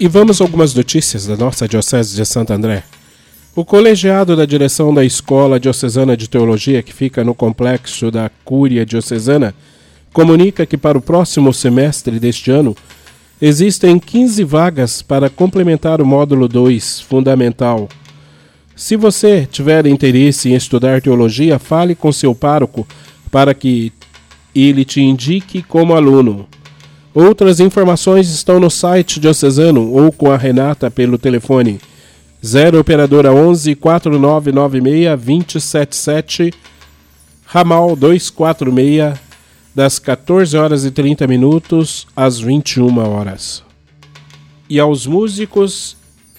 E vamos a algumas notícias da nossa Diocese de Santo André. O colegiado da direção da Escola Diocesana de Teologia, que fica no complexo da Cúria Diocesana, comunica que para o próximo semestre deste ano, existem 15 vagas para complementar o módulo 2, fundamental. Se você tiver interesse em estudar teologia, fale com seu pároco para que ele te indique como aluno. Outras informações estão no site diocesano ou com a Renata pelo telefone 0 operadora 11 4996 277, ramal 246, das 14 horas e 30 minutos às 21 horas. E aos músicos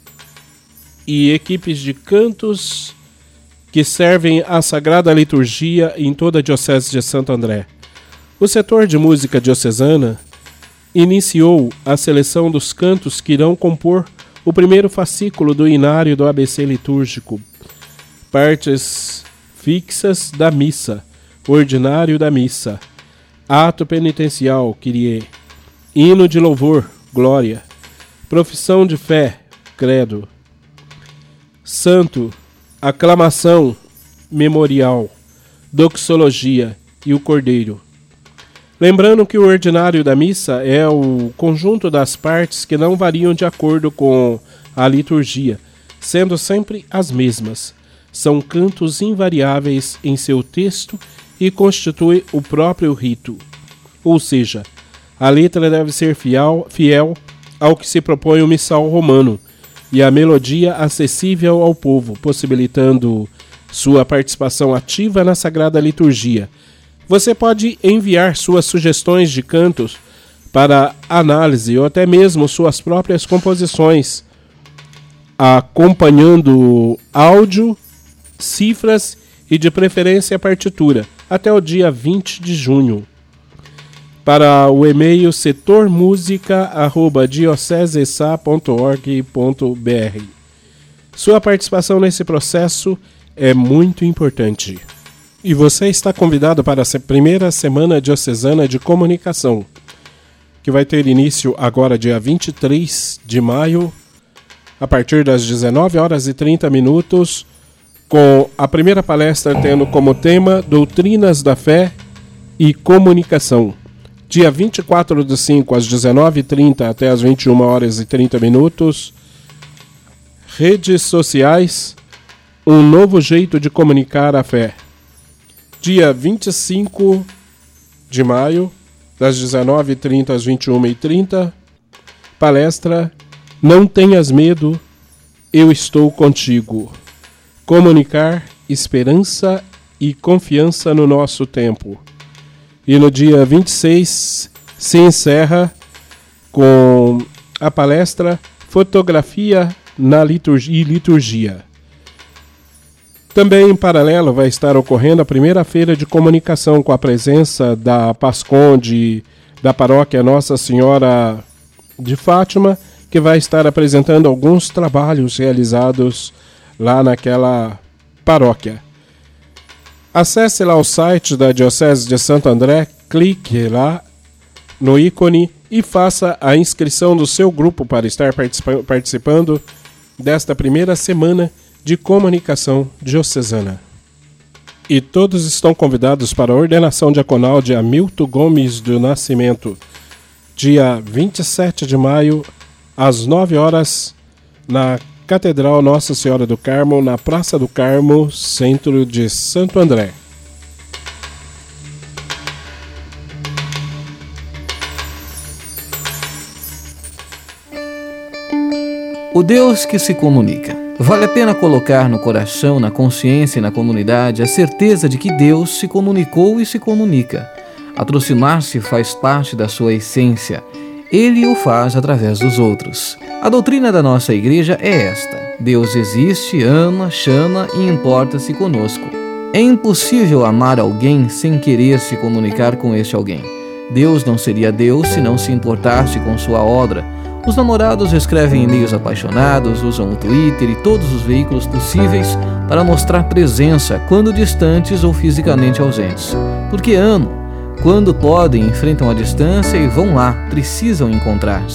e equipes de cantos que servem a Sagrada Liturgia em toda a Diocese de Santo André. O setor de música diocesana iniciou a seleção dos cantos que irão compor o primeiro fascículo do inário do ABC litúrgico, partes fixas da missa, ordinário da missa, ato penitencial, Kyrie, hino de louvor, glória, profissão de fé, credo, santo, aclamação, memorial, doxologia e o cordeiro. Lembrando que o ordinário da missa é o conjunto das partes que não variam de acordo com a liturgia, sendo sempre as mesmas. São cantos invariáveis em seu texto e constitui o próprio rito. Ou seja, a letra deve ser fiel ao que se propõe o missal romano e a melodia acessível ao povo, possibilitando sua participação ativa na Sagrada Liturgia. Você pode enviar suas sugestões de cantos para análise ou até mesmo suas próprias composições, acompanhando áudio, cifras e de preferência partitura, até o dia 20 de junho. Para o e-mail setormusica@diocesesa.org.br. Sua participação nesse processo é muito importante. E você está convidado para a primeira Semana Diocesana de Comunicação, que vai ter início agora dia 23 de maio, a partir das 19 horas e 30 minutos, com a primeira palestra tendo como tema Doutrinas da Fé e Comunicação. Dia 24/5, às 19h30 até às 21 horas e 30 minutos, redes sociais, um novo jeito de comunicar a fé. Dia 25 de maio, das 19h30 às 21h30, palestra Não tenhas medo, eu estou contigo. Comunicar esperança e confiança no nosso tempo. E no dia 26 se encerra com a palestra Fotografia na Liturgia. Também em paralelo vai estar ocorrendo a primeira feira de comunicação com a presença da Pasconde da paróquia Nossa Senhora de Fátima, que vai estar apresentando alguns trabalhos realizados lá naquela paróquia. Acesse lá o site da Diocese de Santo André, clique lá no ícone e faça a inscrição do seu grupo para estar participando desta primeira semana de comunicação diocesana. E todos estão convidados para a ordenação diaconal de Hamilton Gomes do Nascimento, dia 27 de maio, às 9 horas, na Catedral Nossa Senhora do Carmo, na Praça do Carmo, centro de Santo André. O Deus que se comunica. Vale a pena colocar no coração, na consciência e na comunidade a certeza de que Deus se comunicou e se comunica. Aproximar-se faz parte da sua essência. Ele o faz através dos outros. A doutrina da nossa igreja é esta: Deus existe, ama, chama e importa-se conosco. É impossível amar alguém sem querer se comunicar com este alguém. Deus não seria Deus se não se importasse com sua obra. Os namorados escrevem e-mails apaixonados, usam o Twitter e todos os veículos possíveis para mostrar presença quando distantes ou fisicamente ausentes. Porque amam. Quando podem, enfrentam a distância e vão lá, precisam encontrar-se.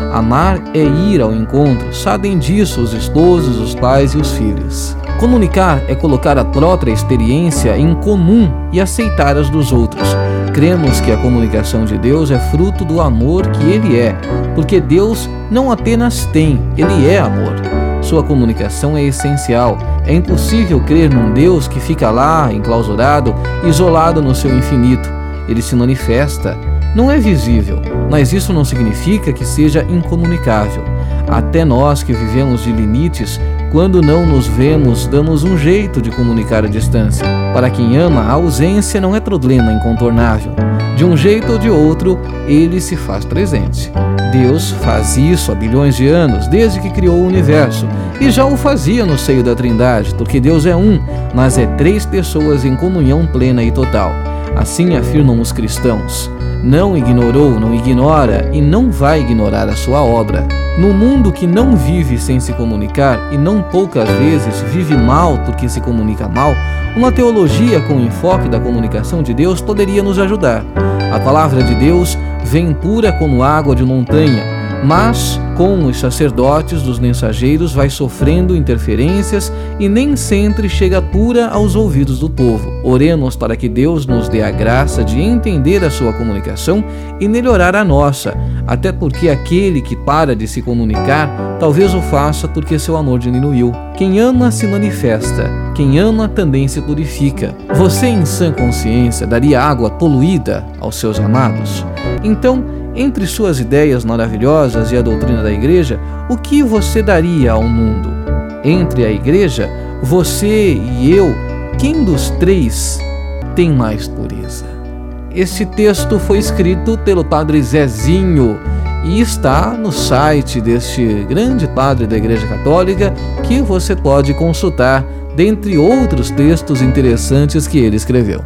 Amar é ir ao encontro, sabem disso os esposos, os pais e os filhos. Comunicar é colocar a própria experiência em comum e aceitar as dos outros. Cremos que a comunicação de Deus é fruto do amor que Ele é, porque Deus não apenas tem, Ele é amor. Sua comunicação é essencial. É impossível crer num Deus que fica lá, enclausurado, isolado no seu infinito. Ele se manifesta. Não é visível, mas isso não significa que seja incomunicável. Até nós que vivemos de limites, quando não nos vemos, damos um jeito de comunicar à distância. Para quem ama, a ausência não é problema incontornável. De um jeito ou de outro, Ele se faz presente. Deus faz isso há bilhões de anos, desde que criou o universo, e já o fazia no seio da Trindade, porque Deus é um, mas é 3 pessoas em comunhão plena e total. Assim afirmam os cristãos. Não ignorou, não ignora e não vai ignorar a sua obra. No mundo que não vive sem se comunicar e não poucas vezes vive mal porque se comunica mal, uma teologia com enfoque da comunicação de Deus poderia nos ajudar. A palavra de Deus vem pura como água de montanha, mas com os sacerdotes dos mensageiros vai sofrendo interferências e nem sempre chega pura aos ouvidos do povo. Oremos para que Deus nos dê a graça de entender a sua comunicação e melhorar a nossa, até porque aquele que para de se comunicar, talvez o faça porque seu amor diminuiu. Quem ama se manifesta, quem ama também se purifica. Você, em sã consciência, daria água poluída aos seus amados? Então, entre suas ideias maravilhosas e a doutrina da igreja, o que você daria ao mundo? Entre a igreja, você e eu, quem dos 3 tem mais pureza? Esse texto foi escrito pelo padre Zezinho e está no site deste grande padre da Igreja Católica, que você pode consultar, dentre outros textos interessantes que ele escreveu.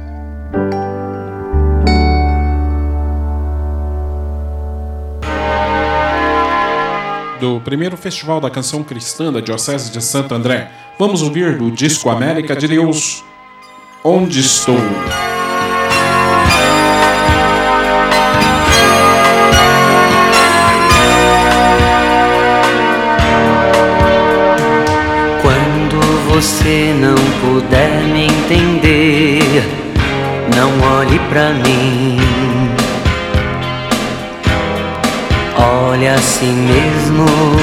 Do primeiro Festival da Canção Cristã da Diocese de Santo André, vamos ouvir do disco América de Deus, Onde Estou? Quando você não puder me entender, não olhe pra mim. Olhe a si mesmo,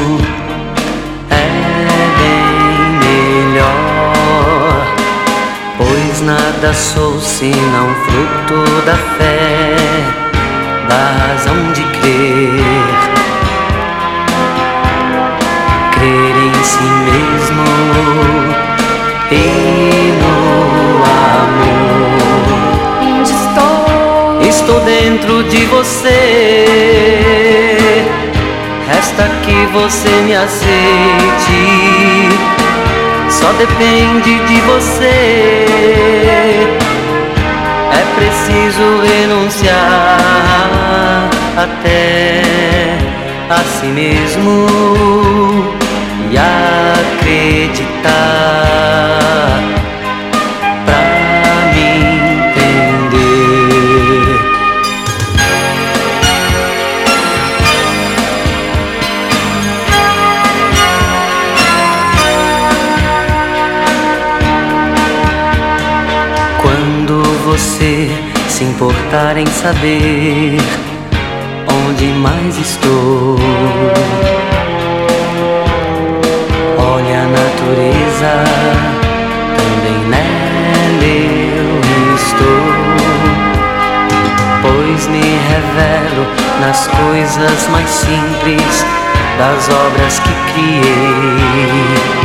é bem melhor, pois nada sou senão fruto da fé, da razão de crer. Crer em si mesmo e no amor. Onde estou? Estou dentro de você. Resta que você me aceite. Só depende de você. É preciso renunciar até a si mesmo e acreditar pra me entender. Quando você se importar em saber onde mais estou, olha a natureza, também nela eu estou, pois me revelo nas coisas mais simples das obras que criei.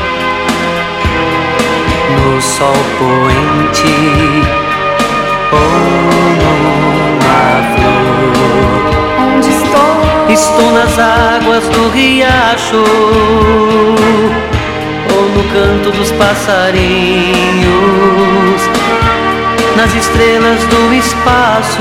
No sol poente ou numa flor. Onde estou? Estou nas águas do riacho ou no canto dos passarinhos, nas estrelas do espaço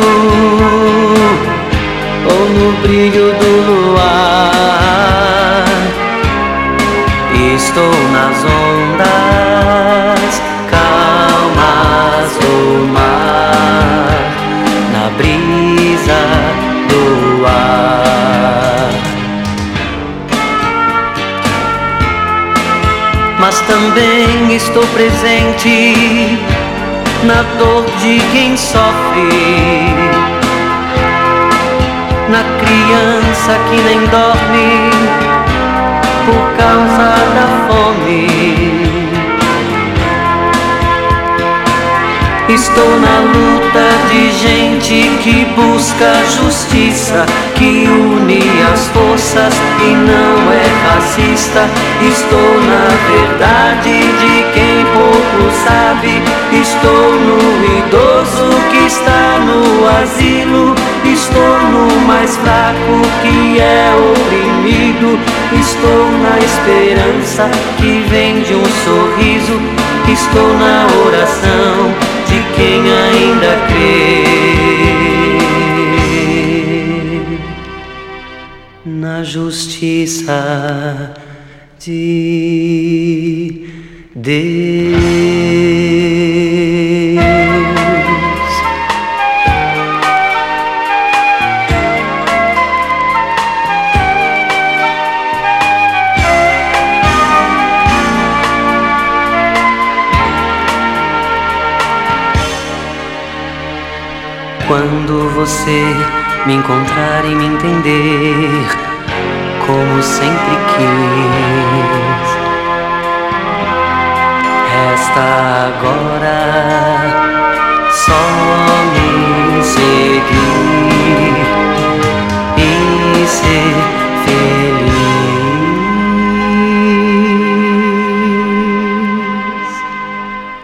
ou no brilho do luar. Estou nas ondas calmas do mar, na brisa do ar. mas também estou presente na dor de quem sofre, na criança que nem dorme por causa da fome. Estou na luta de gente que busca justiça, que une as forças e não é racista. Estou na verdade de quem pouco sabe. Estou no idoso que está no asilo. Estou no mais fraco que é oprimido. Estou na esperança que vem de um sorriso. Estou na oração de quem ainda crê na justiça de Deus. Quando você me encontrar e me entender como sempre quis, resta agora